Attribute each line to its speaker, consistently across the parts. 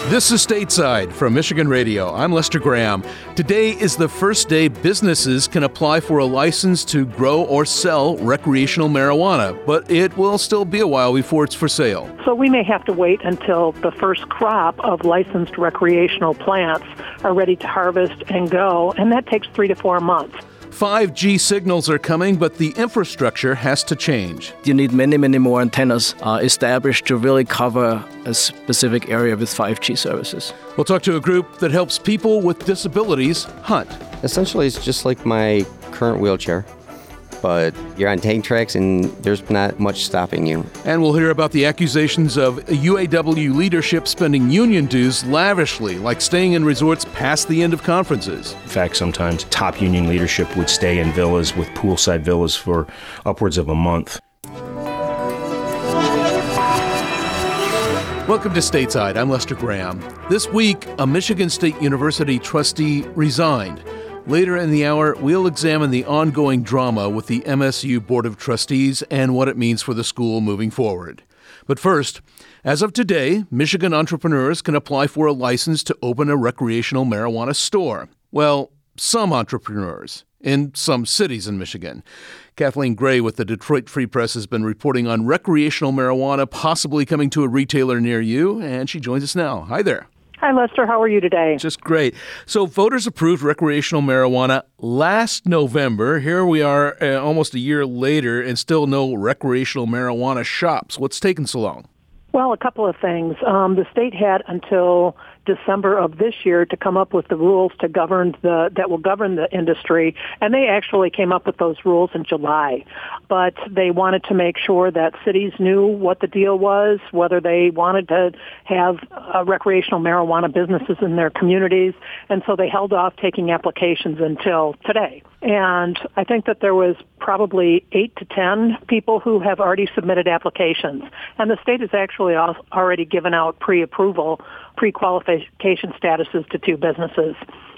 Speaker 1: This is Stateside from Michigan Radio. I'm Lester Graham. Today is the first day businesses can apply for a license to grow or sell recreational marijuana, but it will still be a while before it's for sale.
Speaker 2: So we may have to wait until the first crop of licensed recreational plants are ready to harvest and go, and that takes 3 to 4 months.
Speaker 1: 5G signals are coming, but the infrastructure has to change.
Speaker 3: You need many more antennas established to really cover a specific area with 5G services.
Speaker 1: We'll talk to a group that helps people with disabilities hunt.
Speaker 4: Essentially, it's just like my current wheelchair, but you're on tank tracks and there's not much stopping you.
Speaker 1: And we'll hear about the accusations of UAW leadership spending union dues lavishly, like staying in resorts past the end of conferences.
Speaker 5: In fact, sometimes top union leadership would stay in villas with poolside villas for upwards of a month.
Speaker 1: Welcome to Stateside. I'm Lester Graham. This week, a Michigan State University trustee resigned. Later in the hour, we'll examine the ongoing drama with the MSU Board of Trustees and what it means for the school moving forward. But first, as of today, Michigan entrepreneurs can apply for a license to open a recreational marijuana store. Well, some entrepreneurs in some cities in Michigan. Kathleen Gray with the Detroit Free Press has been reporting on recreational marijuana possibly coming to a retailer near you, and she joins us now. Hi there.
Speaker 2: Hi, Lester. How are you today?
Speaker 1: Just great. So voters approved recreational marijuana last November. Here we are almost a year later and still no recreational marijuana shops. What's taken so long?
Speaker 2: Well, a couple of things. The state had until December of this year to come up with the rules that will govern the industry, and they actually came up with those rules in July. But they wanted to make sure that cities knew what the deal was, whether they wanted to have recreational marijuana businesses in their communities, and so they held off taking applications until today. And I think that there was probably 8 to 10 people who have already submitted applications. And the state has actually already given out pre-approval, pre-qualification statuses to 2 businesses.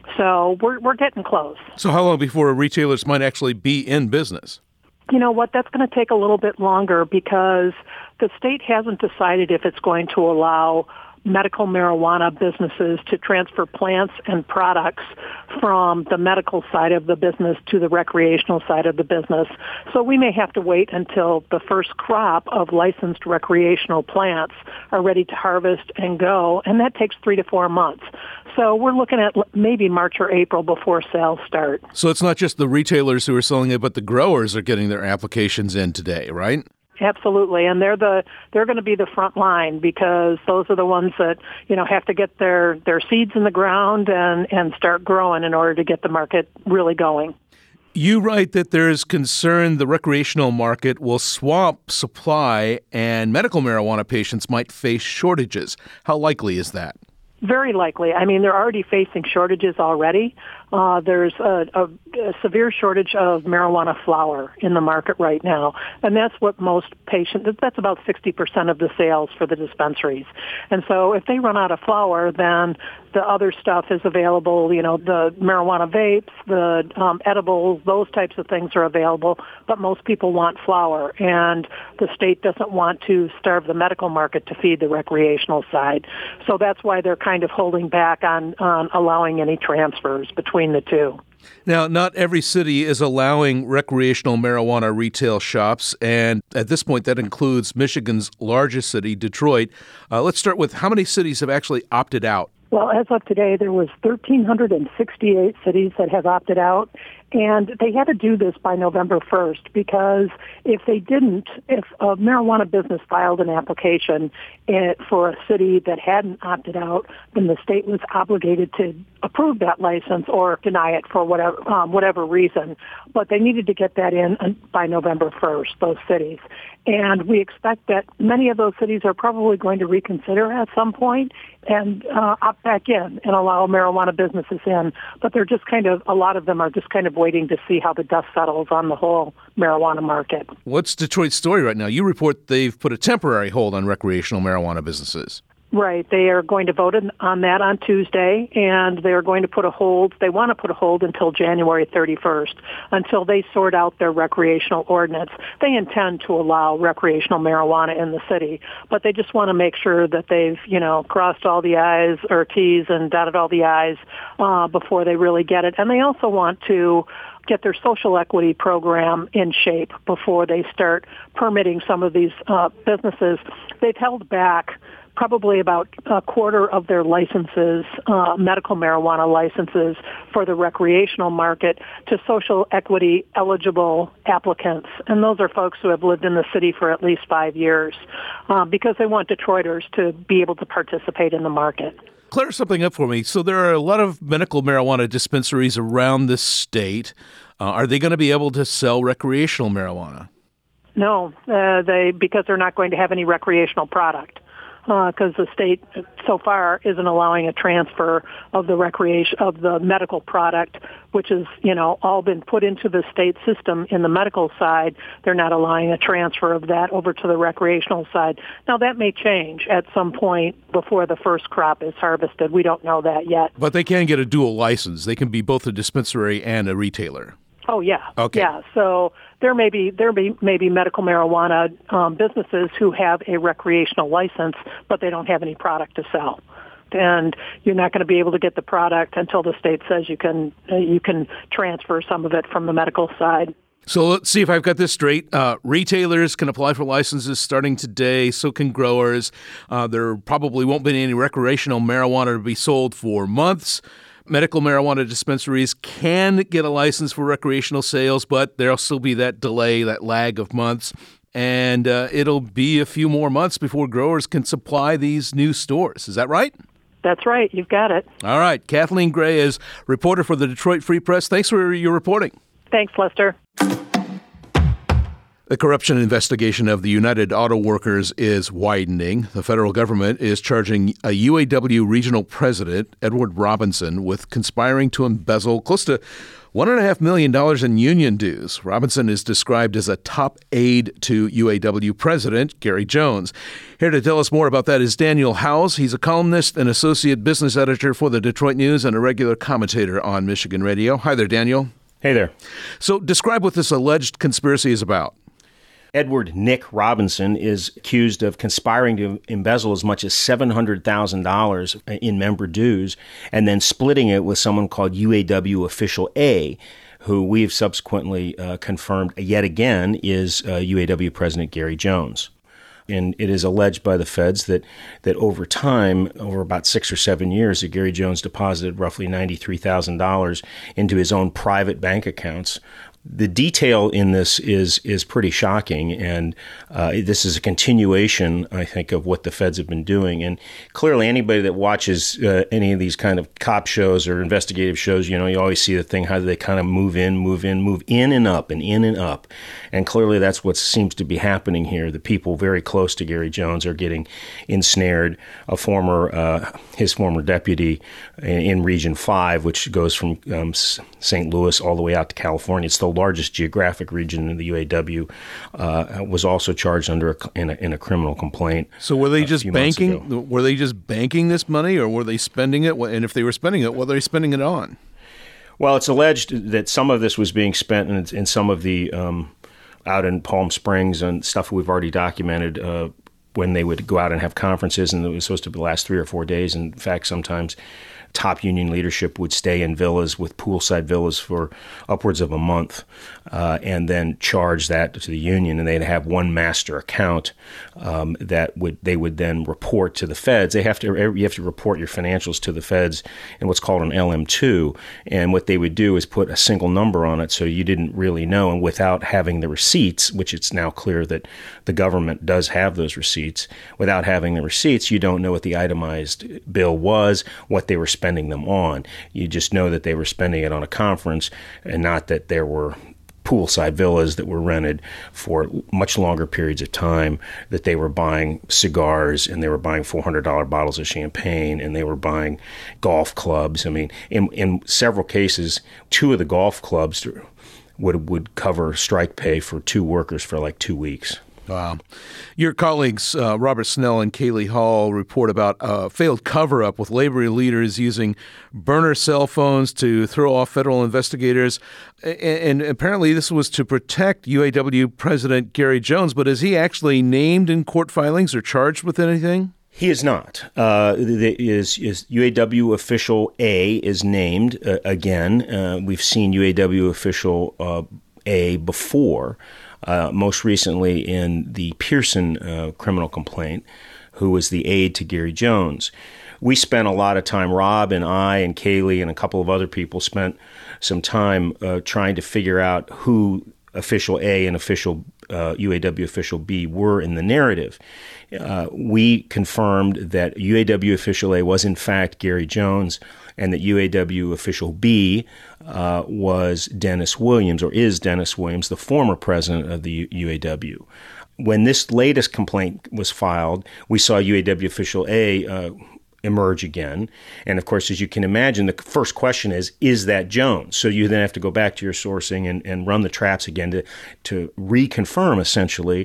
Speaker 2: So we're getting close.
Speaker 1: So how long before retailers might actually be in business?
Speaker 2: You know what? That's going to take a little bit longer because the state hasn't decided if it's going to allow medical marijuana businesses to transfer plants and products from the medical side of the business to the recreational side of the business. So we may have to wait until the first crop of licensed recreational plants are ready to harvest and go, and that takes 3 to 4 months. So we're looking at maybe March or April before sales start.
Speaker 1: So it's not just the retailers who are selling it, but the growers are getting their applications in today, right?
Speaker 2: Absolutely, and they're going to be the front line because those are the ones that have to get their seeds in the ground and start growing in order to get the market really going.
Speaker 1: You write that there is concern the recreational market will swamp supply and medical marijuana patients might face shortages. How likely is that?
Speaker 2: Very likely. I mean, they're already facing shortages already. There's a severe shortage of marijuana flower in the market right now, and that's what most patients, that's about 60% of the sales for the dispensaries. And so if they run out of flower, then the other stuff is available, the marijuana vapes, the edibles, those types of things are available, but most people want flower, and the state doesn't want to starve the medical market to feed the recreational side. So that's why they're kind of holding back on allowing any transfers between the two.
Speaker 1: Now, not every city is allowing recreational marijuana retail shops, and at this point that includes Michigan's largest city, Detroit. Let's start with how many cities have actually opted out?
Speaker 2: Well, as of today, there was 1,368 cities that have opted out, and they had to do this by November 1st because if they didn't, if a marijuana business filed an application for a city that hadn't opted out, then the state was obligated to approve that license or deny it for whatever reason. But they needed to get that in by November 1st, those cities. And we expect that many of those cities are probably going to reconsider at some point and opt back in and allow marijuana businesses in. But they're just a lot of them are just kind of waiting to see how the dust settles on the whole marijuana market.
Speaker 1: What's Detroit's story right now? You report they've put a temporary hold on recreational marijuana businesses.
Speaker 2: Right. They are going to vote on that on Tuesday, and they're going to put a hold. They want to put a hold until January 31st, until they sort out their recreational ordinance. They intend to allow recreational marijuana in the city, but they just want to make sure that they've, crossed all the I's or T's and dotted all the I's before they really get it. And they also want to get their social equity program in shape before they start permitting some of these businesses. They've held back probably about a quarter of their licenses, medical marijuana licenses for the recreational market, to social equity eligible applicants. And those are folks who have lived in the city for at least 5 years, because they want Detroiters to be able to participate in the market.
Speaker 1: Clear something up for me. So there are a lot of medical marijuana dispensaries around this state. Are they going to be able to sell recreational marijuana?
Speaker 2: No, because they're not going to have any recreational product. Because the state so far isn't allowing a transfer of the medical product, which has all been put into the state system in the medical side. They're not allowing a transfer of that over to the recreational side. Now that may change at some point before the first crop is harvested. We don't know that yet.
Speaker 1: But they can get a dual license. They can be both a dispensary and a retailer.
Speaker 2: Oh yeah.
Speaker 1: Okay.
Speaker 2: Yeah. So there may be medical marijuana businesses who have a recreational license, but they don't have any product to sell. And you're not going to be able to get the product until the state says you can transfer some of it from the medical side.
Speaker 1: So let's see if I've got this straight. Retailers can apply for licenses starting today. So can growers. There probably won't be any recreational marijuana to be sold for months. Medical marijuana dispensaries can get a license for recreational sales, but there'll still be that delay, that lag of months. And it'll be a few more months before growers can supply these new stores. Is that right?
Speaker 2: That's right. You've got it.
Speaker 1: All right. Kathleen Gray is reporter for the Detroit Free Press. Thanks for your reporting.
Speaker 2: Thanks, Lester.
Speaker 1: The corruption investigation of the United Auto Workers is widening. The federal government is charging a UAW regional president, Edward Robinson, with conspiring to embezzle close to $1.5 million in union dues. Robinson is described as a top aide to UAW president Gary Jones. Here to tell us more about that is Daniel Howes. He's a columnist and associate business editor for the Detroit News and a regular commentator on Michigan Radio. Hi there, Daniel.
Speaker 5: Hey there.
Speaker 1: So describe what this alleged conspiracy is about.
Speaker 5: Edward Nick Robinson is accused of conspiring to embezzle as much as $700,000 in member dues and then splitting it with someone called UAW Official A, who we've subsequently confirmed yet again is UAW President Gary Jones. And it is alleged by the feds that over time, over about 6 or 7 years, that Gary Jones deposited roughly $93,000 into his own private bank accounts. The detail in this is pretty shocking, and this is a continuation, I think, of what the feds have been doing. And clearly, anybody that watches any of these kind of cop shows or investigative shows, you always see the thing, how they kind of move in and up and in and up. And clearly, that's what seems to be happening here. The people very close to Gary Jones are getting ensnared. His former deputy in Region 5, which goes from St. Louis all the way out to California. It's the largest geographic region in the UAW, was also charged in a criminal complaint.
Speaker 1: So were they just banking? Were they just banking this money, or were they spending it? And if they were spending it, what were they spending it on?
Speaker 5: Well, it's alleged that some of this was being spent in some of the out in Palm Springs and stuff we've already documented. When they would go out and have conferences, and it was supposed to last 3 or 4 days. In fact, sometimes top union leadership would stay in villas with poolside villas for upwards of a month, and then charge that to the union, and they'd have one master account they would then report to the feds. You have to report your financials to the feds in what's called an LM2, and what they would do is put a single number on it, so you didn't really know. And without having the receipts, which it's now clear that the government does have those receipts, without having the receipts, you don't know what the itemized bill was, what they were spending them on. You just know that they were spending it on a conference, and not that there were poolside villas that were rented for much longer periods of time, that they were buying cigars, and they were buying $400 bottles of champagne, and they were buying golf clubs. I mean, in several cases, 2 of the golf clubs would cover strike pay for 2 workers for like 2 weeks.
Speaker 1: Wow. Your colleagues, Robert Snell and Kaylee Hall, report about a failed cover-up with labor leaders using burner cell phones to throw off federal investigators. And apparently this was to protect UAW President Gary Jones, but is he actually named in court filings or charged with anything?
Speaker 5: He is not. Is UAW official A is named again. We've seen UAW official A before. Most recently in the Pearson criminal complaint, who was the aide to Gary Jones. We spent a lot of time, Rob and I and Kaylee and a couple of other people spent some time trying to figure out who official A and UAW official B were in the narrative. We confirmed that UAW official A was in fact Gary Jones, and that UAW official B was Dennis Williams, or is Dennis Williams, the former president of the UAW. When this latest complaint was filed, we saw UAW official A emerge again. And of course, as you can imagine, the first question is that Jones? So you then have to go back to your sourcing and run the traps again to reconfirm essentially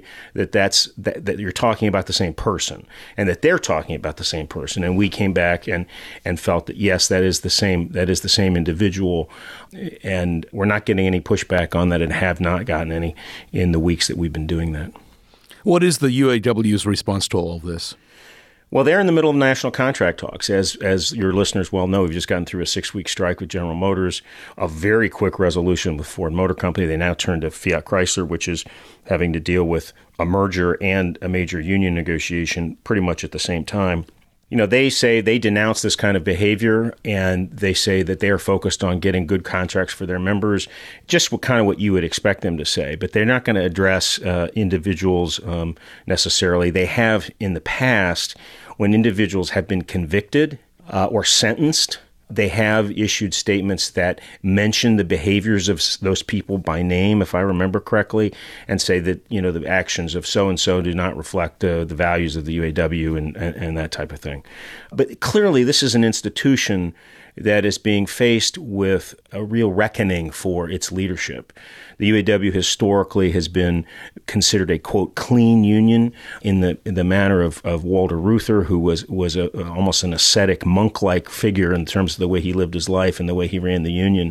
Speaker 5: that you're talking about the same person and that they're talking about the same person. And we came back and felt that yes, that is the same individual. And we're not getting any pushback on that and have not gotten any in the weeks that we've been doing that.
Speaker 1: What is the UAW's response to all of this?
Speaker 5: Well, they're in the middle of national contract talks. As your listeners well know, we've just gotten through a 6-week strike with General Motors, a very quick resolution with Ford Motor Company. They now turn to Fiat Chrysler, which is having to deal with a merger and a major union negotiation pretty much at the same time. You know, they say they denounce this kind of behavior, and they say that they are focused on getting good contracts for their members, just what you would expect them to say. But they're not going to address individuals necessarily. They have in the past, when individuals have been convicted or sentenced, they have issued statements that mention the behaviors of those people by name, if I remember correctly, and say that, you know, the actions of so-and-so do not reflect the values of the UAW and that type of thing. But clearly, this is an institution that is being faced with a real reckoning for its leadership. The UAW historically has been considered a, quote, clean union in the manner of Walter Reuther, who was almost an ascetic, monk-like figure in terms of the way he lived his life and the way he ran the union,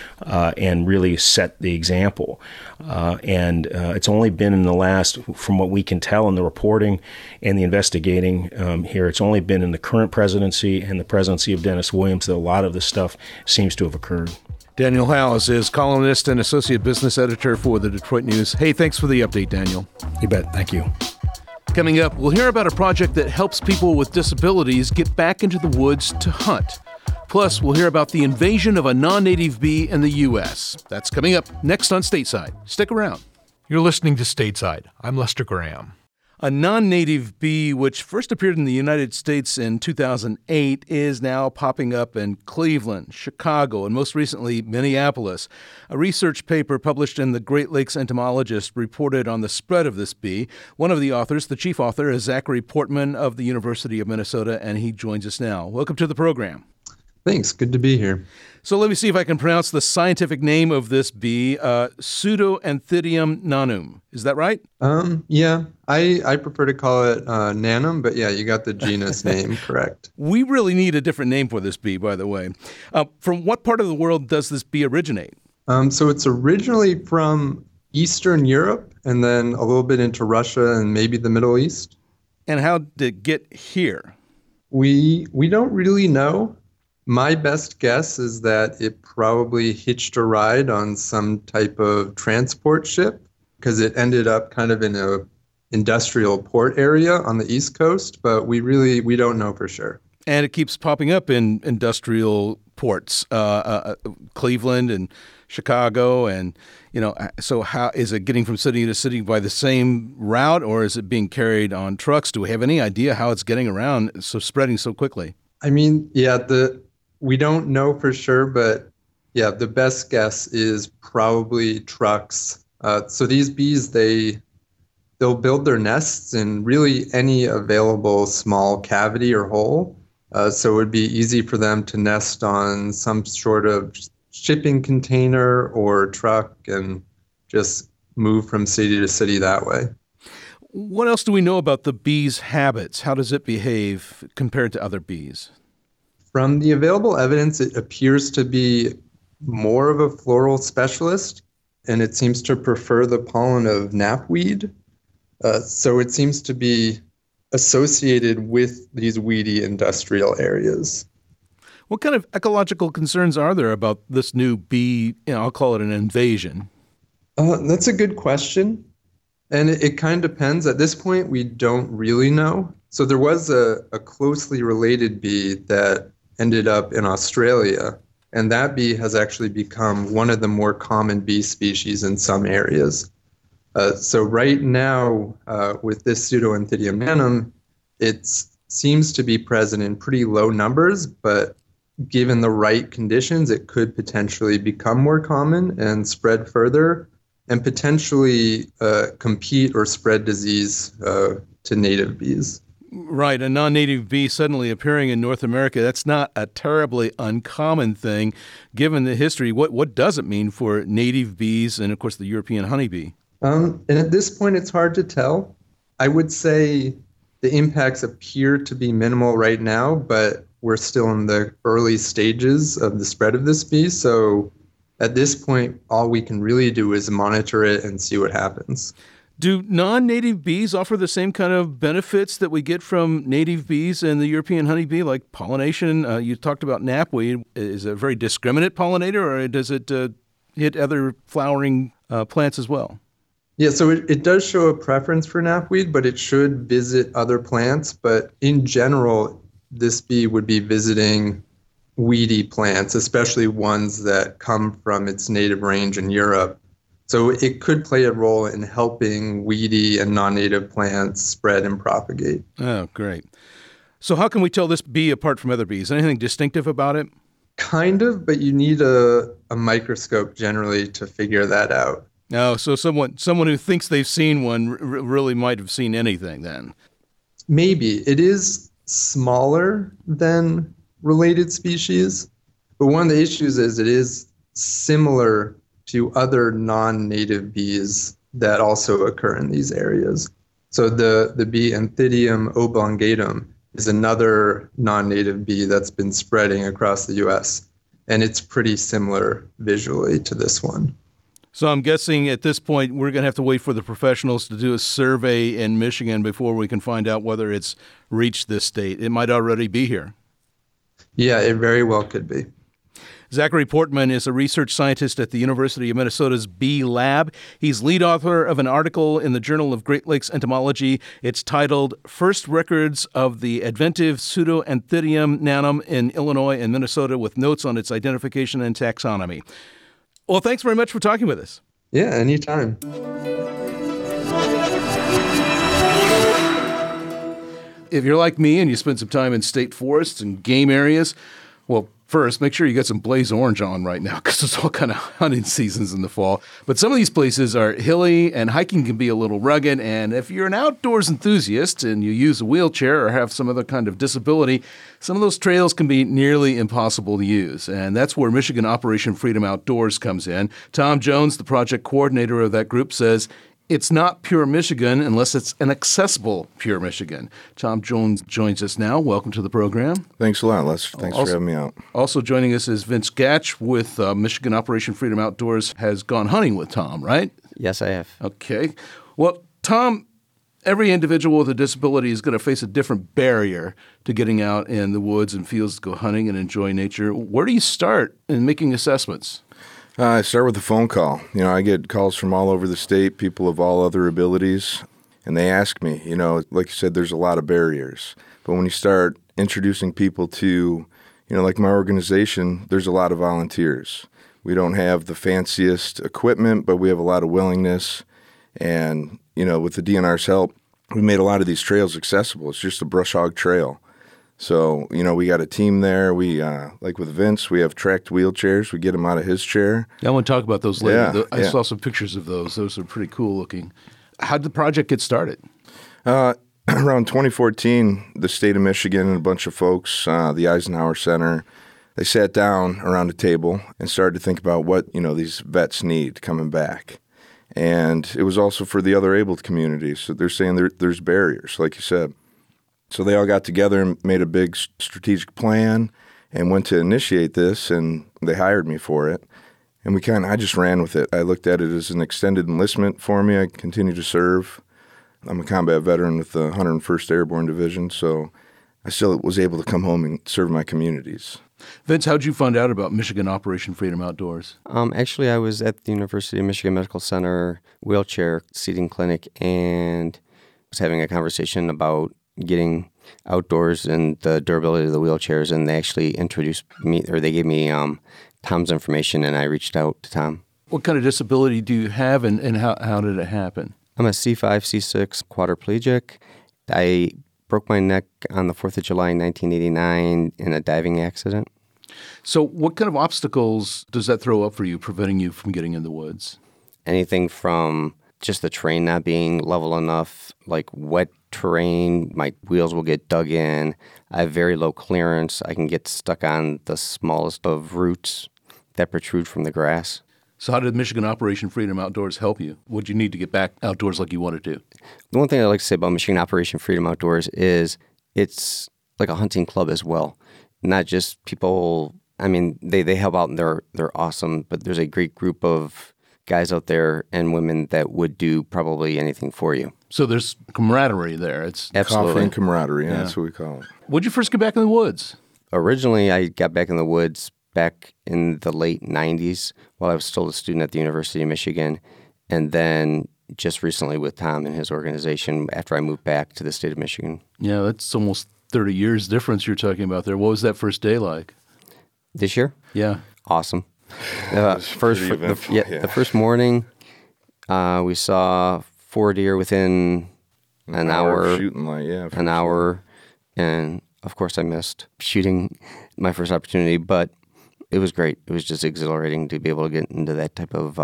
Speaker 5: and really set the example. And it's only been in the last, from what we can tell in the reporting and the investigating here, it's only been in the current presidency and the presidency of Dennis Williams that a lot of this stuff seems to have occurred.
Speaker 1: Daniel Howes is columnist and associate business editor for the Detroit News. Hey, thanks for the update, Daniel.
Speaker 5: You bet. Thank you.
Speaker 1: Coming up, we'll hear about a project that helps people with disabilities get back into the woods to hunt. Plus, we'll hear about the invasion of a non-native bee in the U.S. That's coming up next on Stateside. Stick around. You're listening to Stateside. I'm Lester Graham. A non-native bee, which first appeared in the United States in 2008, is now popping up in Cleveland, Chicago, and most recently Minneapolis. A research paper published in the Great Lakes Entomologist reported on the spread of this bee. One of the authors, the chief author, is Zachary Portman of the University of Minnesota, and he joins us now. Welcome to the program.
Speaker 6: Thanks. Good to be here.
Speaker 1: So let me see if I can pronounce the scientific name of this bee, Pseudoanthidium nanum. Is that right?
Speaker 6: Yeah, I prefer to call it nanum, but yeah, you got the genus name correct.
Speaker 1: We really need a different name for this bee, by the way. From what part of the world does this bee originate?
Speaker 6: So it's originally from Eastern Europe and then a little bit into Russia and maybe the Middle East.
Speaker 1: And how did it get here?
Speaker 6: We don't really know. My best guess is that it probably hitched a ride on some type of transport ship because it ended up kind of in a industrial port area on the East Coast, but we don't know for sure.
Speaker 1: And it keeps popping up in industrial ports, Cleveland and Chicago, and so how is it getting from city to city by the same route, or is it being carried on trucks? Do we have any idea how it's getting around, so spreading so quickly?
Speaker 6: I mean, yeah, we don't know for sure, but yeah, the best guess is probably trucks. So these bees, they'll build their nests in really any available small cavity or hole. So it would be easy for them to nest on some sort of shipping container or truck and just move from city to city that way.
Speaker 1: What else do we know about the bee's habits? How does it behave compared to other bees?
Speaker 6: From the available evidence, it appears to be more of a floral specialist, and it seems to prefer the pollen of knapweed. So it seems to be associated with these weedy industrial areas.
Speaker 1: What kind of ecological concerns are there about this new bee? I'll call it an invasion.
Speaker 6: That's a good question. And it kind of depends. At this point, we don't really know. So there was a closely related bee that ended up in Australia, and that bee has actually become one of the more common bee species in some areas. So right now, with this Pseudoanthidium nanum, it seems to be present in pretty low numbers, but given the right conditions, it could potentially become more common and spread further, and potentially compete or spread disease to native bees.
Speaker 1: Right, a non-native bee suddenly appearing in North America, that's not a terribly uncommon thing. Given the history, what does it mean for native bees and, of course, the European honeybee?
Speaker 6: And at this point, it's hard to tell. I would say the impacts appear to be minimal right now, but we're still in the early stages of the spread of this bee. So at this point, all we can really do is monitor it and see what happens.
Speaker 1: Do non-native bees offer the same kind of benefits that we get from native bees and the European honeybee, like pollination? You talked about knapweed. Is it a very discriminate pollinator, or does it hit other flowering plants as well?
Speaker 6: Yeah, so it does show a preference for knapweed, but it should visit other plants. But in general, this bee would be visiting weedy plants, especially ones that come from its native range in Europe. So it could play a role in helping weedy and non-native plants spread and propagate.
Speaker 1: Oh, great. So how can we tell this bee apart from other bees? Anything distinctive about it?
Speaker 6: Kind of, but you need a microscope generally to figure that out.
Speaker 1: Oh, so someone who thinks they've seen one really might have seen anything then.
Speaker 6: Maybe. It is smaller than related species, but one of the issues is it is similar to other non-native bees that also occur in these areas. So the bee Anthidium oblongatum is another non-native bee that's been spreading across the U.S., and it's pretty similar visually to this one.
Speaker 1: So I'm guessing at this point we're going to have to wait for the professionals to do a survey in Michigan before we can find out whether it's reached this state. It might already be here.
Speaker 6: Yeah, it very well could be.
Speaker 1: Zachary Portman is a research scientist at the University of Minnesota's Bee Lab. He's lead author of an article in the Journal of Great Lakes Entomology. It's titled First Records of the Adventive Pseudoanthidium nanum in Illinois and Minnesota, with notes on its identification and taxonomy. Well, thanks very much for talking with us.
Speaker 6: Yeah, anytime.
Speaker 1: If you're like me and you spend some time in state forests and game areas, well, first, make sure you get some blaze orange on right now, because there's all kind of hunting seasons in the fall. But some of these places are hilly and hiking can be a little rugged. And if you're an outdoors enthusiast and you use a wheelchair or have some other kind of disability, some of those trails can be nearly impossible to use. And that's where Michigan Operation Freedom Outdoors comes in. Tom Jones, the project coordinator of that group, says it's not pure Michigan unless it's an accessible pure Michigan. Tom Jones joins us now. Welcome to the program.
Speaker 7: Thanks a lot, Les. Thanks for having me out.
Speaker 1: Also joining us is Vince Gatch with Michigan Operation Freedom Outdoors. Has gone hunting with Tom, right?
Speaker 4: Yes, I have.
Speaker 1: Okay. Well, Tom, every individual with a disability is going to face a different barrier to getting out in the woods and fields to go hunting and enjoy nature. Where do you start in making assessments?
Speaker 7: I start with a phone call. I get calls from all over the state, people of all other abilities, and they ask me, like you said, there's a lot of barriers. But when you start introducing people to, like my organization, there's a lot of volunteers. We don't have the fanciest equipment, but we have a lot of willingness. And, with the DNR's help, we made a lot of these trails accessible. It's just a brush hog trail. So, we got a team there. We, like with Vince, we have tracked wheelchairs. We get him out of his chair.
Speaker 1: I want to talk about those later.
Speaker 7: Yeah,
Speaker 1: I saw some pictures of those. Those are pretty cool looking. How did the project get started?
Speaker 7: Around 2014, the state of Michigan and a bunch of folks, the Eisenhower Center, they sat down around a table and started to think about what, these vets need coming back. And it was also for the other abled communities. So they're saying there's barriers, like you said. So they all got together and made a big strategic plan and went to initiate this, and they hired me for it. And I just ran with it. I looked at it as an extended enlistment for me. I continue to serve. I'm a combat veteran with the 101st Airborne Division, so I still was able to come home and serve my communities.
Speaker 1: Vince, how'd you find out about Michigan Operation Freedom Outdoors?
Speaker 4: Actually, I was at the University of Michigan Medical Center wheelchair seating clinic and was having a conversation about getting outdoors and the durability of the wheelchairs, and they actually introduced me, or they gave me Tom's information, and I reached out to Tom.
Speaker 1: What kind of disability do you have, and how did it happen?
Speaker 4: I'm a C5, C6 quadriplegic. I broke my neck on the 4th of July, 1989 in a diving accident.
Speaker 1: So what kind of obstacles does that throw up for you, preventing you from getting in the woods?
Speaker 4: Anything from just the terrain not being level enough, like wet terrain, my wheels will get dug in. I have very low clearance. I can get stuck on the smallest of roots that protrude from the grass.
Speaker 1: So how did Michigan Operation Freedom Outdoors help you? What did you need to get back outdoors like you wanted to?
Speaker 4: The one thing I like to say about Michigan Operation Freedom Outdoors is it's like a hunting club as well. Not just people, I mean, they help out and they're awesome, but there's a great group of guys out there and women that would do probably anything for you.
Speaker 1: So there's camaraderie there. It's
Speaker 4: absolutely
Speaker 7: Coffee and camaraderie, that's what we call it.
Speaker 1: When'd you first get back in the woods?
Speaker 4: Originally, I got back in the woods back in the late 90s while I was still a student at the University of Michigan, and then just recently with Tom and his organization after I moved back to the state of Michigan.
Speaker 1: Yeah, that's almost 30 years difference you're talking about there. What was that first day like?
Speaker 4: This year?
Speaker 1: Yeah.
Speaker 4: Awesome. The first morning, we saw 4 deer within an hour.
Speaker 7: Shooting light, yeah.
Speaker 4: An hour. And, of course, I missed shooting my first opportunity, but it was great. It was just exhilarating to be able to get into that type of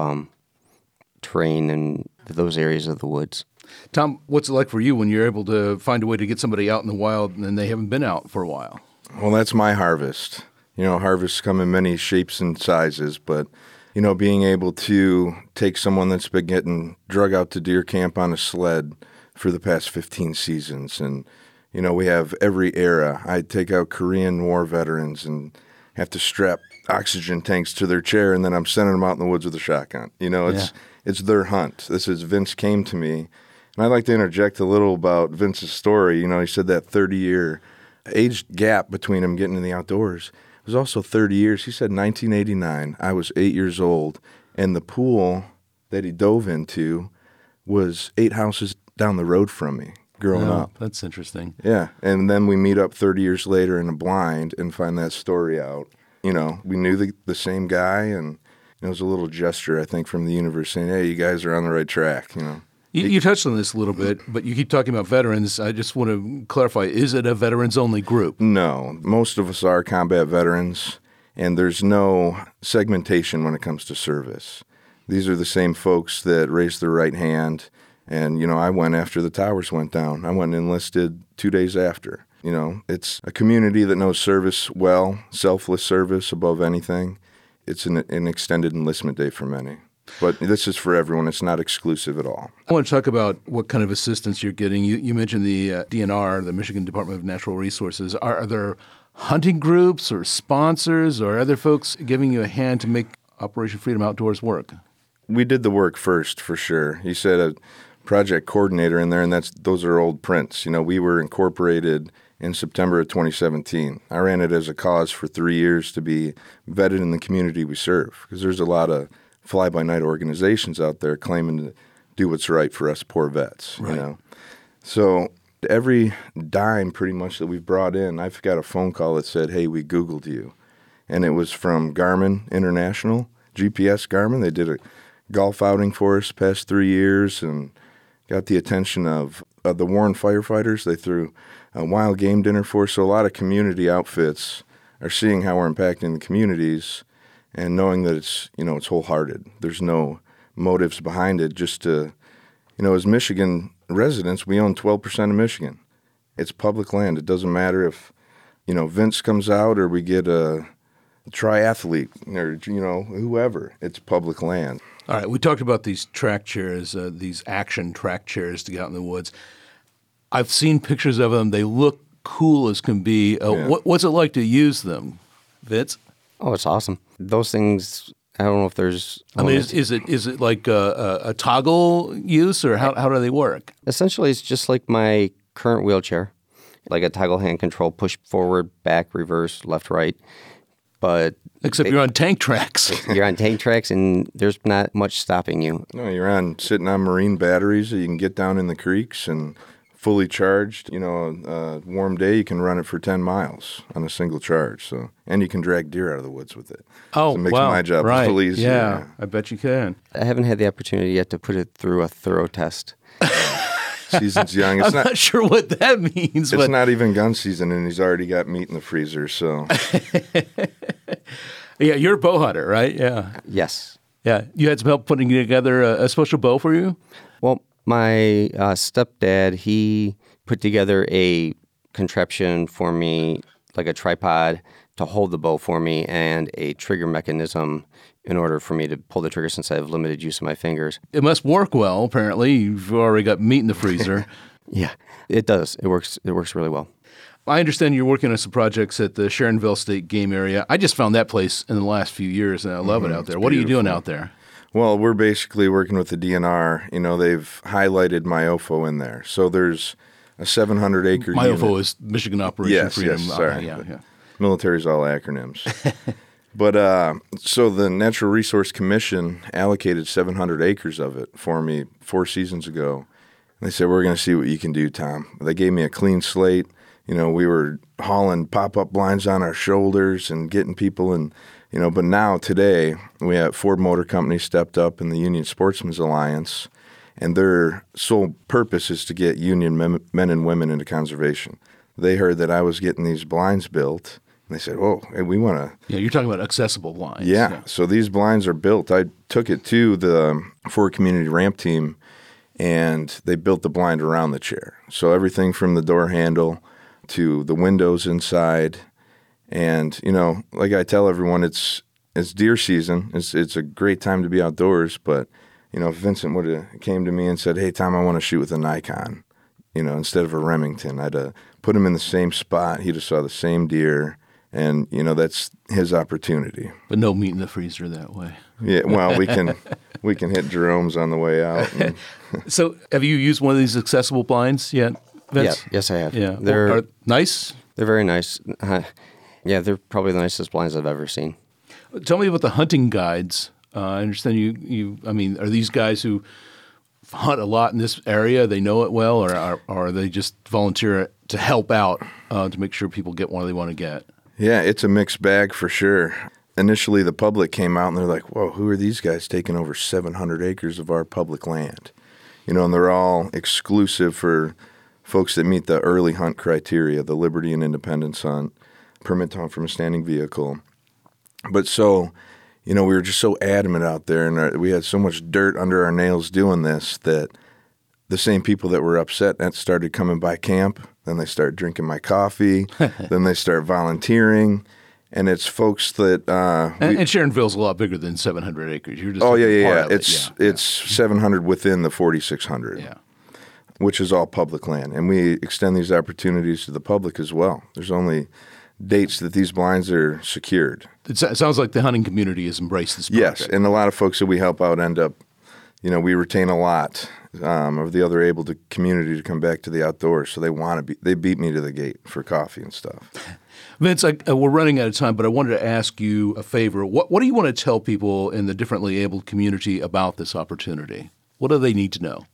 Speaker 4: terrain and those areas of the woods.
Speaker 1: Tom, what's it like for you when you're able to find a way to get somebody out in the wild and they haven't been out for a while?
Speaker 7: Well, that's my harvest. You know, harvests come in many shapes and sizes, but, you know, being able to take someone that's been getting drug out to deer camp on a sled for the past 15 seasons, and, you know, we have every era. I take out Korean War veterans and have to strap oxygen tanks to their chair, and then I'm sending them out in the woods with a shotgun. You know, it's their hunt. This is Vince came to me, and I'd like to interject a little about Vince's story. You know, he said that 30-year age gap between him getting in the outdoors. It was also 30 years. He said 1989, I was 8 years old, and the pool that he dove into was 8 houses down the road from me growing up.
Speaker 1: That's interesting.
Speaker 7: Yeah, and then we meet up 30 years later in a blind and find that story out. You know, we knew the same guy, and it was a little gesture, I think, from the universe saying, hey, you guys are on the right track, you know.
Speaker 1: You touched on this a little bit, but you keep talking about veterans. I just want to clarify, is it a veterans-only group?
Speaker 7: No. Most of us are combat veterans, and there's no segmentation when it comes to service. These are the same folks that raised their right hand, and, you know, I went after the towers went down. I went and enlisted 2 days after. You know, it's a community that knows service well, selfless service above anything. It's an extended enlistment day for many. But this is for everyone. It's not exclusive at all.
Speaker 1: I want to talk about what kind of assistance you're getting. You mentioned the DNR, the Michigan Department of Natural Resources. Are there hunting groups or sponsors or other folks giving you a hand to make Operation Freedom Outdoors work?
Speaker 7: We did the work first, for sure. You said a project coordinator in there, and those are old prints. You know, we were incorporated in September of 2017. I ran it as a cause for 3 years to be vetted in the community we serve, because there's a lot of fly-by-night organizations out there claiming to do what's right for us poor vets,
Speaker 1: right.
Speaker 7: You know. So every dime pretty much that we've brought in, I've got a phone call that said, hey, we Googled you. And it was from Garmin International, GPS Garmin. They did a golf outing for us the past 3 years and got the attention of the Warren firefighters. They threw a wild game dinner for us. So a lot of community outfits are seeing how we're impacting the communities and knowing that it's, you know, it's wholehearted. There's no motives behind it. Just to, you know, as Michigan residents, we own 12% of Michigan. It's public land. It doesn't matter if, you know, Vince comes out or we get a triathlete or, you know, whoever. It's public land.
Speaker 1: All right, we talked about these track chairs, these action track chairs to get out in the woods. I've seen pictures of them. They look cool as can be. What's it like to use them, Vince?
Speaker 4: Oh, it's awesome. Those things, I don't know if there's...
Speaker 1: I mean, is it like a toggle use, or how do they work?
Speaker 4: Essentially, it's just like my current wheelchair, like a toggle hand control, push forward, back, reverse, left, right. But
Speaker 1: except you're on tank tracks.
Speaker 4: You're on tank tracks, and there's not much stopping you.
Speaker 7: No, you're sitting on marine batteries that you can get down in the creeks and fully charged. You know, a warm day, you can run it for 10 miles on a single charge. So, and you can drag deer out of the woods with it.
Speaker 1: Oh,
Speaker 7: so it makes my job a little easier.
Speaker 1: Yeah, I bet you can.
Speaker 4: I haven't had the opportunity yet to put it through a thorough test.
Speaker 7: Season's young. It's
Speaker 1: I'm not sure what that means.
Speaker 7: It's not even gun season, and he's already got meat in the freezer. So,
Speaker 1: yeah, you're a bow hunter, right? Yeah.
Speaker 4: Yes.
Speaker 1: Yeah. You had some help putting together a special bow for you?
Speaker 4: Well, my stepdad, he put together a contraption for me, like a tripod to hold the bow for me, and a trigger mechanism in order for me to pull the trigger since I have limited use of my fingers.
Speaker 1: It must work well, apparently. You've already got meat in the freezer.
Speaker 4: Yeah, it does. It works really well.
Speaker 1: I understand you're working on some projects at the Sharonville State Game Area. I just found that place in the last few years, and I love it out there. What are you doing out there?
Speaker 7: Well, we're basically working with the DNR. You know, they've highlighted MIOFO in there. So there's a 700-acre unit.
Speaker 1: MIOFO is Michigan Operation Freedom.
Speaker 7: Yes, sorry.
Speaker 1: Yeah.
Speaker 7: Military's all acronyms. But so the Natural Resource Commission allocated 700 acres of it for me 4 seasons ago. And they said, we're going to see what you can do, Tom. They gave me a clean slate. You know, we were hauling pop-up blinds on our shoulders and getting people in, you know, but now today we have Ford Motor Company stepped up in the Union Sportsmen's Alliance, and their sole purpose is to get union men and women into conservation. They heard that I was getting these blinds built. And they said, "Oh, hey, we want to."
Speaker 1: Yeah, you're talking about accessible blinds.
Speaker 7: Yeah. So these blinds are built. I took it to the Ford Community Ramp team, and they built the blind around the chair. So everything from the door handle to the windows inside, and you know, like I tell everyone, it's deer season. It's a great time to be outdoors. But you know, if Vincent would have came to me and said, "Hey, Tom, I want to shoot with a Nikon," you know, instead of a Remington, I'd put him in the same spot. He'd have saw the same deer. And, you know, that's his opportunity.
Speaker 1: But no meat in the freezer that way.
Speaker 7: Yeah, well, we can hit Jerome's on the way out.
Speaker 1: So have you used one of these accessible blinds yet, Vince?
Speaker 4: Yeah, yes, I have.
Speaker 1: Yeah.
Speaker 4: They're
Speaker 1: nice?
Speaker 4: They're very nice. Yeah, they're probably the nicest blinds I've ever seen.
Speaker 1: Tell me about the hunting guides. I understand you I mean, are these guys who hunt a lot in this area, they know it well, or are they just volunteer to help out to make sure people get what they want to get?
Speaker 7: Yeah, it's a mixed bag for sure. Initially, the public came out and they're like, whoa, who are these guys taking over 700 acres of our public land? You know, and they're all exclusive for folks that meet the early hunt criteria, the liberty and independence hunt, permit to hunt from a standing vehicle. But so, you know, we were just so adamant out there, and we had so much dirt under our nails doing this that the same people that were upset that started coming by camp. Then they start drinking my coffee. Then they start volunteering. And it's folks that...
Speaker 1: and Sharonville's a lot bigger than 700 acres. You're just
Speaker 7: It's 700 within the 4,600, which is all public land. And we extend these opportunities to the public as well. There's only dates that these blinds are secured.
Speaker 1: It sounds like the hunting community has embraced this project.
Speaker 7: Yes, and a lot of folks that we help out end up, you know, we retain a lot of the other able to community to come back to the outdoors. So they beat me to the gate for coffee and stuff.
Speaker 1: Vince, we're running out of time, but I wanted to ask you a favor. What do you want to tell people in the differently abled community about this opportunity? What do they need to know?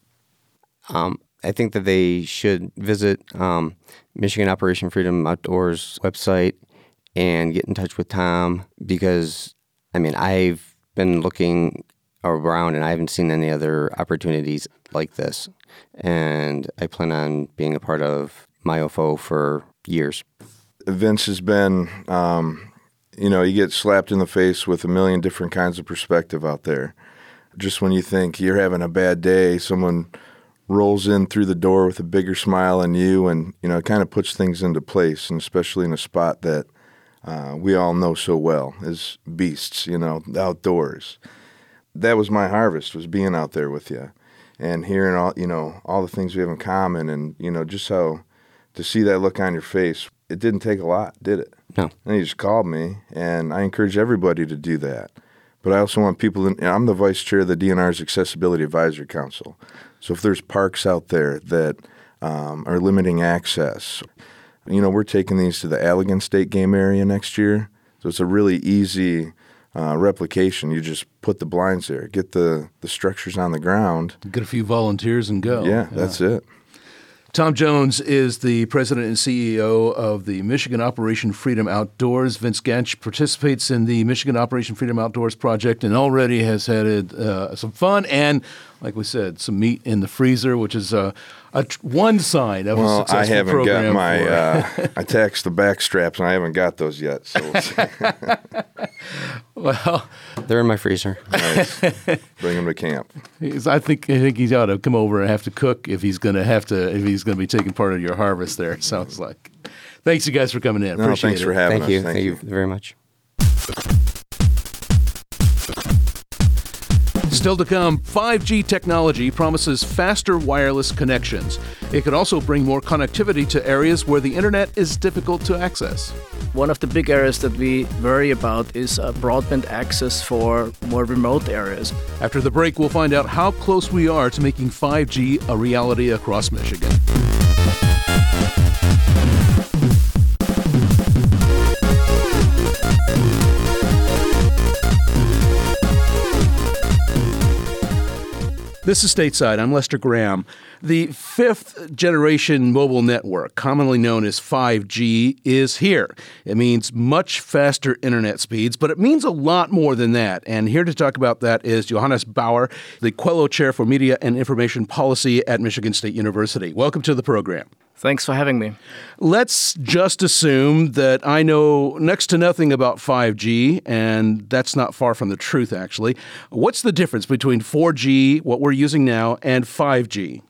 Speaker 4: I think that they should visit Michigan Operation Freedom Outdoors website and get in touch with Tom because, I mean, I've been looking around and I haven't seen any other opportunities like this. And I plan on being a part of MIOFO for years.
Speaker 7: Vince has been, you know, you get slapped in the face with a million different kinds of perspective out there. Just when you think you're having a bad day, someone rolls in through the door with a bigger smile than you, and, you know, it kind of puts things into place, and especially in a spot that we all know so well as beasts, you know, the outdoors. that was my harvest, was being out there with you and hearing all the things we have in common, and, just how to see that look on your face. It didn't take a lot, did it?
Speaker 4: No.
Speaker 7: And he just called me, and I encourage everybody to do that. But I also want people I'm the vice chair of the DNR's Accessibility Advisory Council. So if there's parks out there that are limiting access, we're taking these to the Allegan State Game Area next year. So it's a really easy replication. You just put the blinds there, get the structures on the ground.
Speaker 1: Get a few volunteers and go.
Speaker 7: Yeah, that's it.
Speaker 1: Tom Jones is the president and CEO of the Michigan Operation Freedom Outdoors. Vince Gensch participates in the Michigan Operation Freedom Outdoors project and already has had some fun and, like we said, some meat in the freezer, which is one sign of a successful
Speaker 7: I haven't
Speaker 1: program.
Speaker 7: got my. I taxed the back straps, and I haven't got those yet. So
Speaker 1: well,
Speaker 4: they're in my freezer.
Speaker 7: Nice. Bring them to camp.
Speaker 1: I think he's ought to come over and have to cook if he's going to be taking part of your harvest there. It sounds like. Thanks, you guys, for coming in. Appreciate
Speaker 7: thanks
Speaker 1: it.
Speaker 7: for having us.
Speaker 4: Thank you very much.
Speaker 1: Still to come, 5G technology promises faster wireless connections. It could also bring more connectivity to areas where the internet is difficult to access.
Speaker 3: One of the big areas that we worry about is broadband access for more remote areas.
Speaker 1: After the break, we'll find out how close we are to making 5G a reality across Michigan. This is Stateside. I'm Lester Graham. The fifth generation mobile network, commonly known as 5G, is here. It means much faster internet speeds, but it means a lot more than that. And here to talk about that is Johannes Bauer, the Quello Chair for Media and Information Policy at Michigan State University. Welcome to the program.
Speaker 3: Thanks for having me.
Speaker 1: Let's just assume that I know next to nothing about 5G, and that's not far from the truth, actually. What's the difference between 4G, what we're using now, and 5G?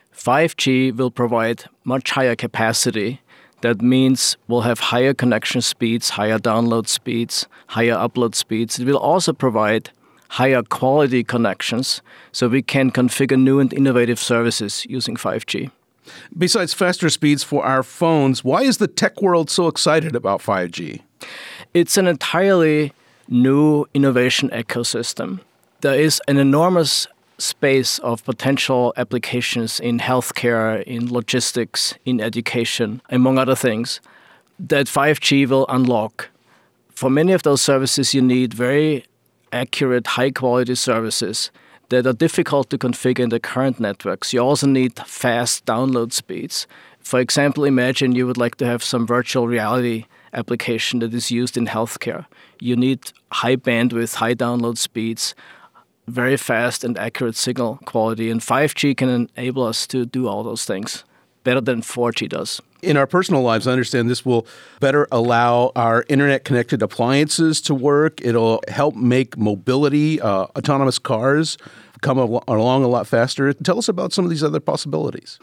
Speaker 3: 5G will provide much higher capacity. That means we'll have higher connection speeds, higher download speeds, higher upload speeds. It will also provide higher quality connections, so we can configure new and innovative services using 5G.
Speaker 1: Besides faster speeds for our phones, why is the tech world so excited about 5G?
Speaker 3: It's an entirely new innovation ecosystem. There is an enormous space of potential applications in healthcare, in logistics, in education, among other things, that 5G will unlock. For many of those services, you need very accurate, high-quality services that are difficult to configure in the current networks. You also need fast download speeds. For example, imagine you would like to have some virtual reality application that is used in healthcare. You need high bandwidth, high download speeds, very fast and accurate signal quality, and 5G can enable us to do all those things better than 4G does.
Speaker 1: In our personal lives, I understand this will better allow our internet-connected appliances to work. It'll help make mobility, autonomous cars come along a lot faster. Tell us about some of these other possibilities.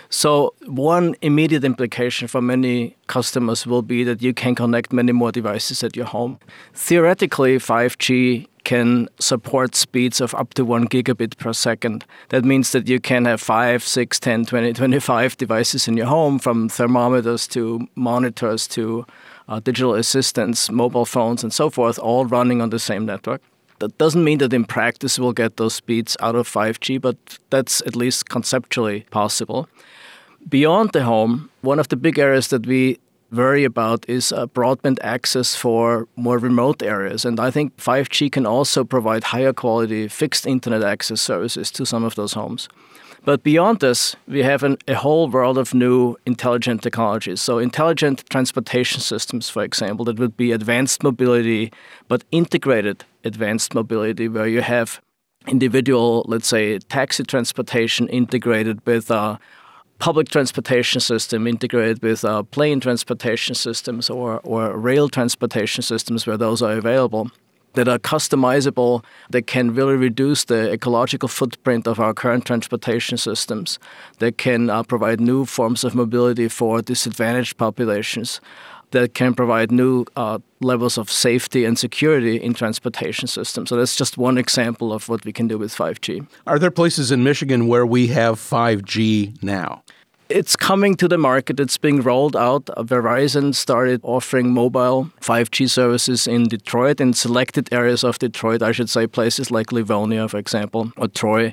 Speaker 3: So one immediate implication for many customers will be that you can connect many more devices at your home. Theoretically, 5G can support speeds of up to 1 gigabit per second. That means that you can have 5, 6, 10, 20, 25 devices in your home, from thermometers to monitors to digital assistants, mobile phones, and so forth, all running on the same network. That doesn't mean that in practice we'll get those speeds out of 5G, but that's at least conceptually possible. Beyond the home, one of the big areas that we worry about is broadband access for more remote areas. And I think 5G can also provide higher quality fixed internet access services to some of those homes. But beyond this, we have a whole world of new intelligent technologies. So intelligent transportation systems, for example, that would be advanced mobility, but integrated advanced mobility, where you have individual, let's say, taxi transportation integrated with public transportation system, integrated with plane transportation systems or rail transportation systems where those are available, that are customizable, that can really reduce the ecological footprint of our current transportation systems, that can provide new forms of mobility for disadvantaged populations, that can provide new levels of safety and security in transportation systems. So that's just one example of what we can do with 5G.
Speaker 1: Are there places in Michigan where we have 5G now?
Speaker 3: It's coming to the market. It's being rolled out. Verizon started offering mobile 5G services in Detroit, in selected areas of Detroit, I should say, places like Livonia, for example, or Troy.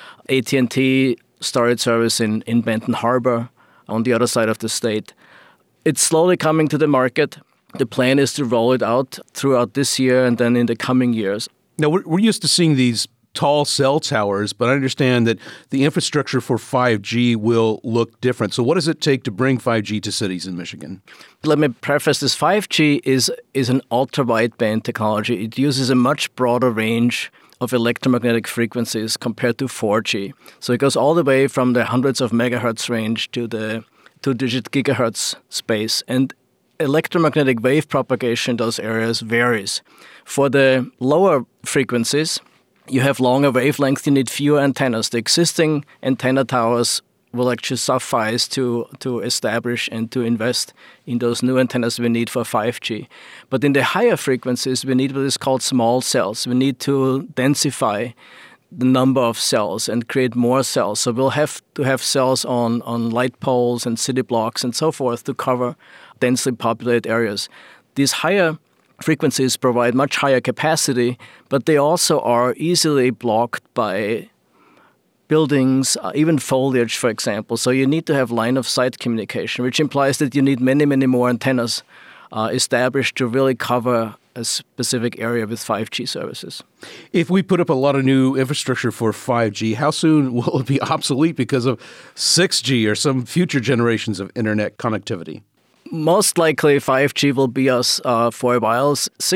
Speaker 3: AT&T started service in Benton Harbor on the other side of the state. It's slowly coming to the market. The plan is to roll it out throughout this year and then in the coming years.
Speaker 1: Now, we're used to seeing these tall cell towers, but I understand that the infrastructure for 5G will look different. So what does it take to bring 5G to cities in Michigan?
Speaker 3: Let me preface this. 5G is an ultra-wideband technology. It uses a much broader range of electromagnetic frequencies compared to 4G. So it goes all the way from the hundreds of megahertz range to the 2-digit gigahertz space. And electromagnetic wave propagation in those areas varies. For the lower frequencies, you have longer wavelengths, you need fewer antennas. The existing antenna towers will actually suffice to establish and to invest in those new antennas we need for 5G. But in the higher frequencies, we need what is called small cells. We need to densify the number of cells and create more cells. So we'll have to have cells on light poles and city blocks and so forth to cover densely populated areas. These higher frequencies provide much higher capacity, but they also are easily blocked by buildings, even foliage, for example. So you need to have line-of-sight communication, which implies that you need many, many more antennas established to really cover a specific area with 5G services.
Speaker 1: If we put up a lot of new infrastructure for 5G, how soon will it be obsolete because of 6G or some future generations of internet connectivity?
Speaker 3: Most likely 5G will be us for a while.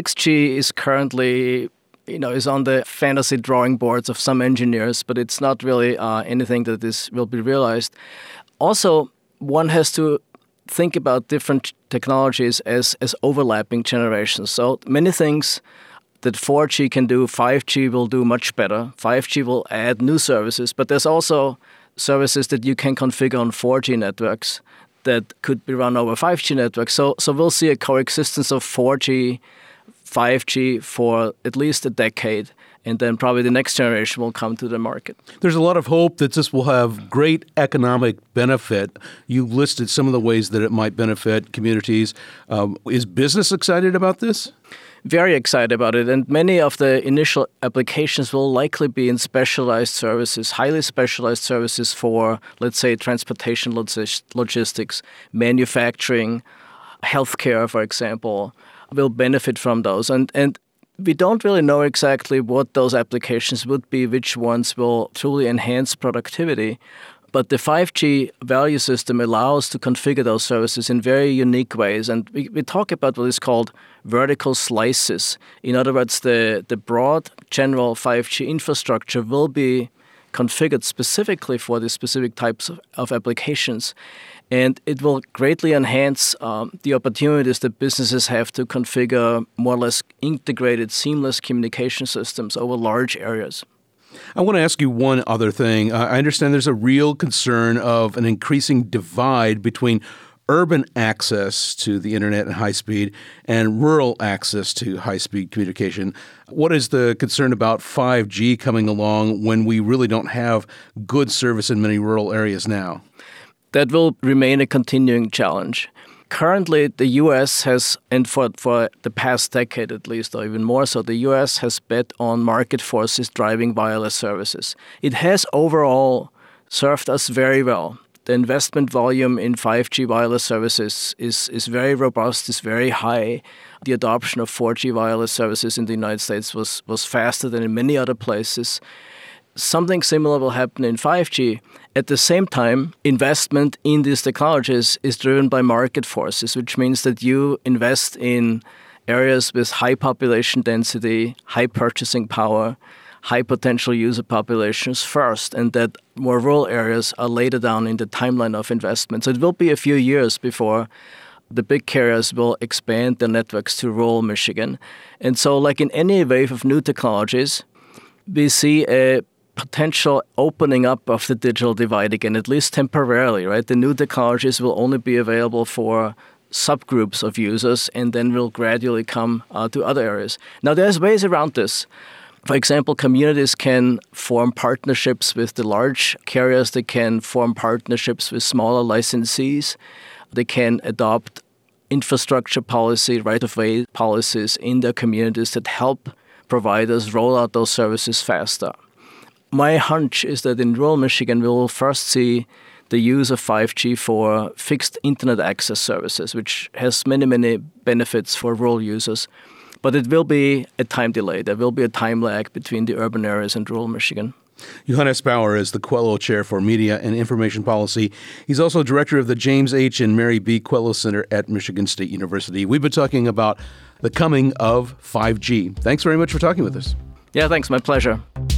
Speaker 3: 6G is currently, is on the fantasy drawing boards of some engineers, but it's not really anything that will be realized. Also, one has to think about different technologies as overlapping generations. So many things that 4G can do, 5G will do much better. 5G will add new services, but there's also services that you can configure on 4G networks that could be run over 5G networks. So we'll see a coexistence of 4G, 5G for at least a decade, and then probably the next generation will come to the market.
Speaker 1: There's a lot of hope that this will have great economic benefit. You listed some of the ways that it might benefit communities. Is business excited about this?
Speaker 3: Very excited about it, and many of the initial applications will likely be in specialized services, highly specialized services for, let's say, transportation logistics, manufacturing, healthcare, for example, will benefit from those. And we don't really know exactly what those applications would be, which ones will truly enhance productivity. But the 5G value system allows to configure those services in very unique ways. And we talk about what is called vertical slices. In other words, the broad general 5G infrastructure will be configured specifically for the specific types of applications. And it will greatly enhance the opportunities that businesses have to configure more or less integrated, seamless communication systems over large areas.
Speaker 1: I want to ask you one other thing. I understand there's a real concern of an increasing divide between urban access to the internet and high speed and rural access to high-speed communication. What is the concern about 5G coming along when we really don't have good service in many rural areas now?
Speaker 3: That will remain a continuing challenge. Currently, the U.S. has, and for the past decade at least, or even more so, the U.S. has bet on market forces driving wireless services. It has overall served us very well. The investment volume in 5G wireless services is very robust, is very high. The adoption of 4G wireless services in the United States was faster than in many other places. Something similar will happen in 5G. At the same time, investment in these technologies is driven by market forces, which means that you invest in areas with high population density, high purchasing power, high potential user populations first, and that more rural areas are later down in the timeline of investment. So it will be a few years before the big carriers will expand their networks to rural Michigan. And so like in any wave of new technologies, we see a potential opening up of the digital divide again, at least temporarily, right? The new technologies will only be available for subgroups of users and then will gradually come to other areas. Now, there's ways around this. For example, communities can form partnerships with the large carriers. They can form partnerships with smaller licensees. They can adopt infrastructure policy, right-of-way policies in their communities that help providers roll out those services faster. My hunch is that in rural Michigan, we will first see the use of 5G for fixed internet access services, which has many, many benefits for rural users. But it will be a time delay. There will be a time lag between the urban areas and rural Michigan.
Speaker 1: Johannes Bauer is the Quello Chair for Media and Information Policy. He's also director of the James H. and Mary B. Quello Center at Michigan State University. We've been talking about the coming of 5G. Thanks very much for talking with us.
Speaker 3: Yeah, thanks. My pleasure.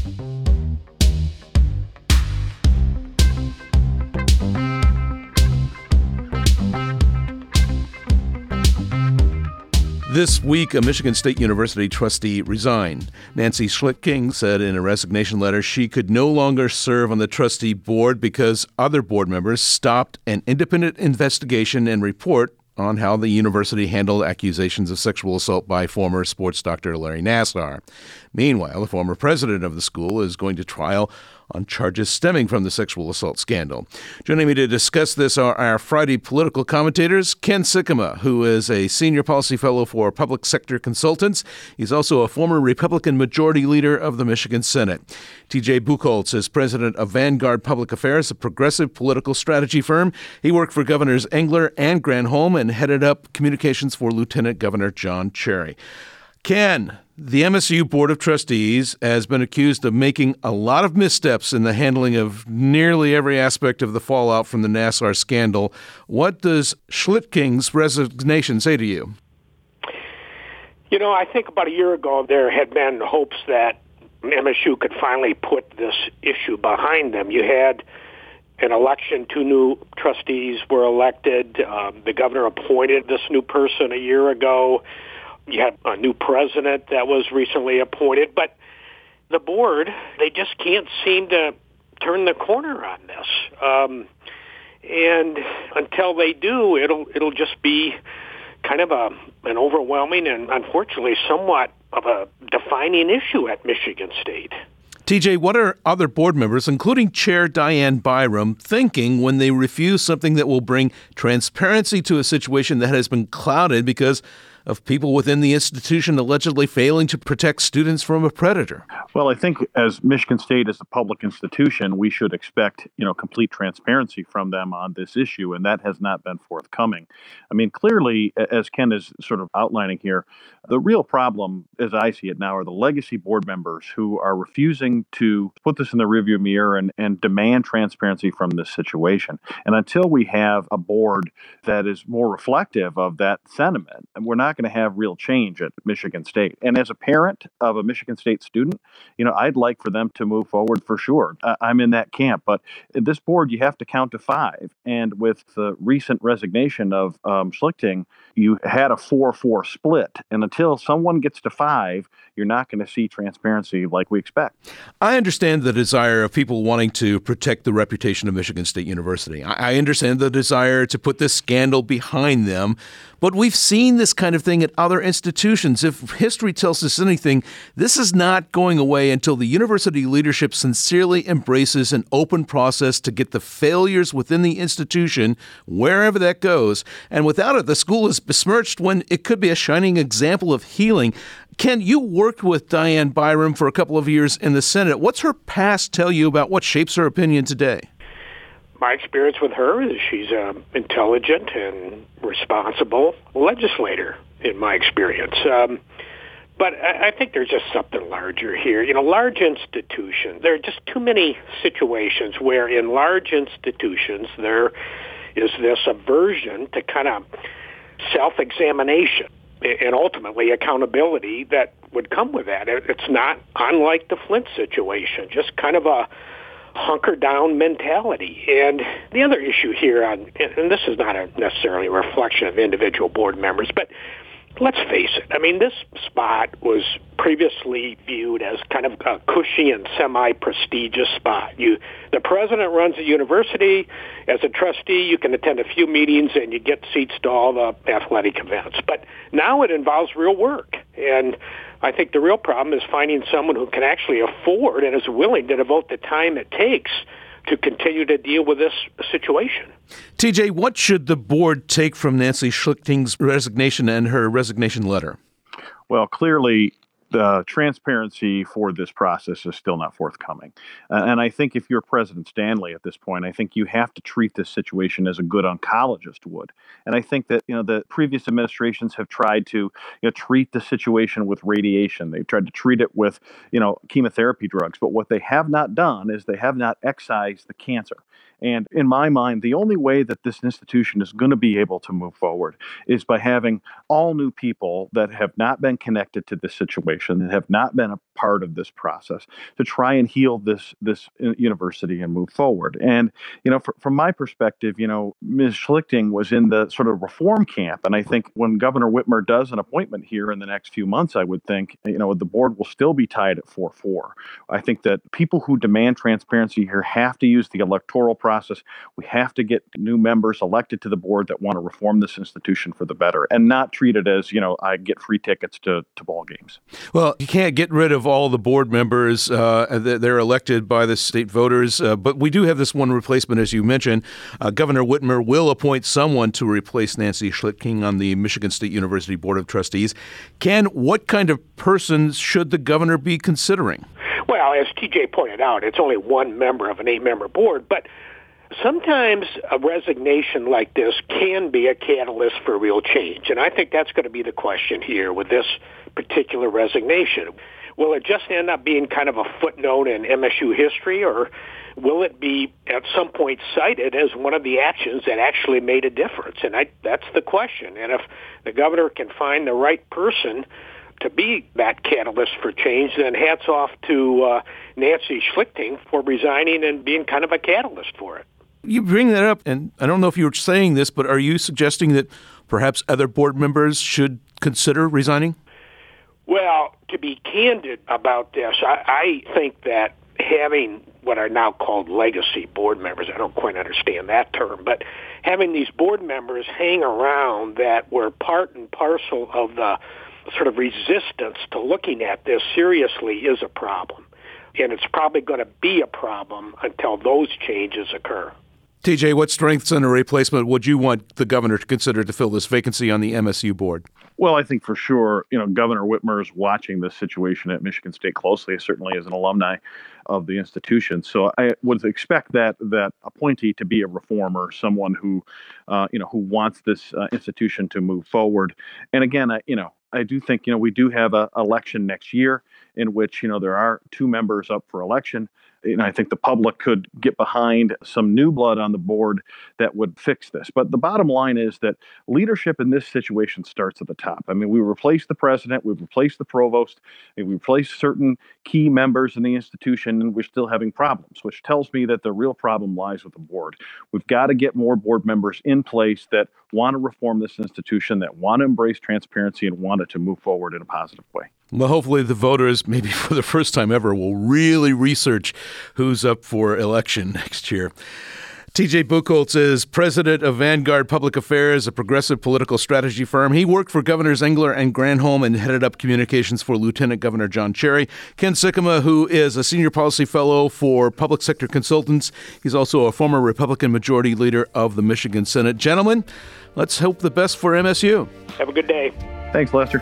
Speaker 1: This week, a Michigan State University trustee resigned. Nancy Schlichting said in a resignation letter she could no longer serve on the trustee board because other board members stopped an independent investigation and report on how the university handled accusations of sexual assault by former sports doctor Larry Nassar. Meanwhile, the former president of the school is going to trial on charges stemming from the sexual assault scandal. Joining me to discuss this are our Friday political commentators, Ken Sikkema, who is a senior policy fellow for Public Sector Consultants. He's also a former Republican majority leader of the Michigan Senate. TJ Buchholz is president of Vanguard Public Affairs, a progressive political strategy firm. He worked for Governors Engler and Granholm and headed up communications for Lieutenant Governor John Cherry. Ken, the MSU Board of Trustees has been accused of making a lot of missteps in the handling of nearly every aspect of the fallout from the Nassar scandal. What does Schlichting's resignation say to you?
Speaker 8: You know, I think about a year ago there had been hopes that MSU could finally put this issue behind them. You had an election, 2 new trustees were elected. The governor appointed this new person a year ago. You had a new president that was recently appointed, but the board, they just can't seem to turn the corner on this. And until they do, it'll just be kind of an overwhelming and unfortunately somewhat of a defining issue at Michigan State.
Speaker 1: TJ, what are other board members, including Chair Diane Byram, thinking when they refuse something that will bring transparency to a situation that has been clouded because of people within the institution allegedly failing to protect students from a predator?
Speaker 9: Well, I think as Michigan State is a public institution, we should expect, complete transparency from them on this issue, and that has not been forthcoming. I mean, clearly, as Ken is sort of outlining here, the real problem, as I see it now, are the legacy board members who are refusing to put this in the rearview mirror and demand transparency from this situation. And until we have a board that is more reflective of that sentiment, we're not going to have real change at Michigan State. And as a parent of a Michigan State student, I'd like for them to move forward for sure. I'm in that camp. But in this board, you have to count to 5. And with the recent resignation of Schlichting, you had a 4-4 split. And until someone gets to 5, you're not going to see transparency like we expect.
Speaker 1: I understand the desire of people wanting to protect the reputation of Michigan State University. I understand the desire to put this scandal behind them. But we've seen this kind of thing at other institutions. If history tells us anything, this is not going away until the university leadership sincerely embraces an open process to get the failures within the institution, wherever that goes. And without it, the school is besmirched when it could be a shining example of healing. Ken, you worked with Diane Byram for a couple of years in the Senate. What's her past tell you about what shapes her opinion today?
Speaker 8: My experience with her is she's an intelligent and responsible legislator, in my experience. But I think there's just something larger here. Large institutions, there are just too many situations where in large institutions there is this aversion to kind of self-examination and ultimately accountability that would come with that. It's not unlike the Flint situation, just kind of a hunker-down mentality. And the other issue here, and this is not necessarily a reflection of individual board members, but let's face it. I mean, this spot was previously viewed as kind of a cushy and semi-prestigious spot. The president runs a university. As a trustee, you can attend a few meetings and you get seats to all the athletic events. But now it involves real work. And I think the real problem is finding someone who can actually afford and is willing to devote the time it takes to continue to deal with this situation.
Speaker 1: TJ, what should the board take from Nancy Schlichting's resignation and her resignation letter?
Speaker 9: Well, clearly, the transparency for this process is still not forthcoming. And I think if you're President Stanley at this point, I think you have to treat this situation as a good oncologist would. And I think that, the previous administrations have tried to, treat the situation with radiation. They've tried to treat it with, chemotherapy drugs. But what they have not done is they have not excised the cancer. And in my mind, the only way that this institution is going to be able to move forward is by having all new people that have not been connected to this situation, that have not been a part of this process, to try and heal this university and move forward. And, from my perspective, Ms. Schlichting was in the sort of reform camp. And I think when Governor Whitmer does an appointment here in the next few months, I would think, the board will still be tied at 4-4. I think that people who demand transparency here have to use the electoral process. We have to get new members elected to the board that want to reform this institution for the better and not treat it as, I get free tickets to ball games.
Speaker 1: Well, you can't get rid of all the board members. They're elected by the state voters. But we do have this one replacement, as you mentioned. Governor Whitmer will appoint someone to replace Nancy Schlichting on the Michigan State University Board of Trustees. Ken, what kind of person should the governor be considering?
Speaker 8: Well, as TJ pointed out, it's only one member of an 8-member board, but sometimes a resignation like this can be a catalyst for real change. And I think that's going to be the question here with this particular resignation. Will it just end up being kind of a footnote in MSU history, or will it be at some point cited as one of the actions that actually made a difference? And that's the question. And if the governor can find the right person to be that catalyst for change, then hats off to Nancy Schlichting for resigning and being kind of a catalyst for it.
Speaker 1: You bring that up, and I don't know if you were saying this, but are you suggesting that perhaps other board members should consider resigning?
Speaker 8: Well, to be candid about this, I think that having what are now called legacy board members, I don't quite understand that term, but having these board members hang around that were part and parcel of the sort of resistance to looking at this seriously is a problem. And it's probably going to be a problem until those changes occur.
Speaker 1: TJ, what strengths and a replacement would you want the governor to consider to fill this vacancy on the MSU board?
Speaker 9: Well, I think for sure, Governor Whitmer is watching this situation at Michigan State closely, certainly as an alumni of the institution. So I would expect that appointee to be a reformer, someone who wants this institution to move forward. And again, I do think, we do have an election next year in which, there are 2 members up for election. I think the public could get behind some new blood on the board that would fix this. But the bottom line is that leadership in this situation starts at the top. I mean, we replaced the president, we've replaced the provost, we replaced certain key members in the institution, and we're still having problems, which tells me that the real problem lies with the board. We've got to get more board members in place that want to reform this institution, that want to embrace transparency and want it to move forward in a positive way.
Speaker 1: Well, hopefully the voters, maybe for the first time ever, will really research who's up for election next year. TJ Buchholz is president of Vanguard Public Affairs, a progressive political strategy firm. He worked for Governors Engler and Granholm and headed up communications for Lieutenant Governor John Cherry. Ken Sikkema, who is a senior policy fellow for Public Sector Consultants. He's also a former Republican majority leader of the Michigan Senate. Gentlemen, let's hope the best for MSU.
Speaker 8: Have a good day.
Speaker 9: Thanks, Lester.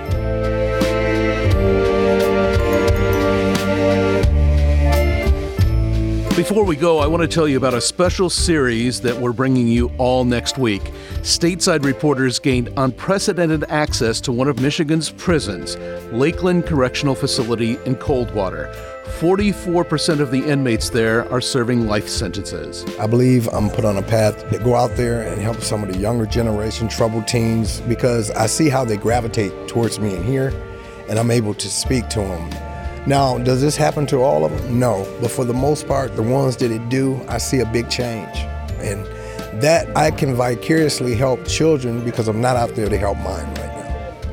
Speaker 1: Before we go, I want to tell you about a special series that we're bringing you all next week. Stateside reporters gained unprecedented access to one of Michigan's prisons, Lakeland Correctional Facility in Coldwater. 44% of the inmates there are serving life sentences.
Speaker 10: I believe I'm put on a path to go out there and help some of the younger generation, troubled teens, because I see how they gravitate towards me in here, and I'm able to speak to them. Now, does this happen to all of them? No, but for the most part, the ones that it do, I see a big change. And that I can vicariously help children because I'm not out there to help mine right now.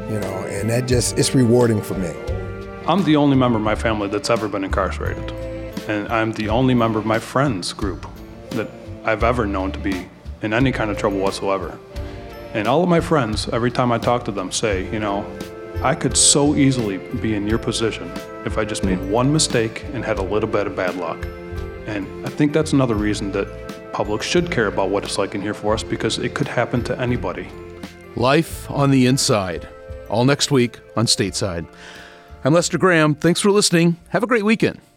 Speaker 10: and that it's rewarding for me.
Speaker 11: I'm the only member of my family that's ever been incarcerated. And I'm the only member of my friends group that I've ever known to be in any kind of trouble whatsoever. And all of my friends, every time I talk to them, say, I could so easily be in your position if I just made one mistake and had a little bit of bad luck. And I think that's another reason that public should care about what it's like in here for us, because it could happen to anybody.
Speaker 1: Life on the Inside, all next week on Stateside. I'm Lester Graham. Thanks for listening. Have a great weekend.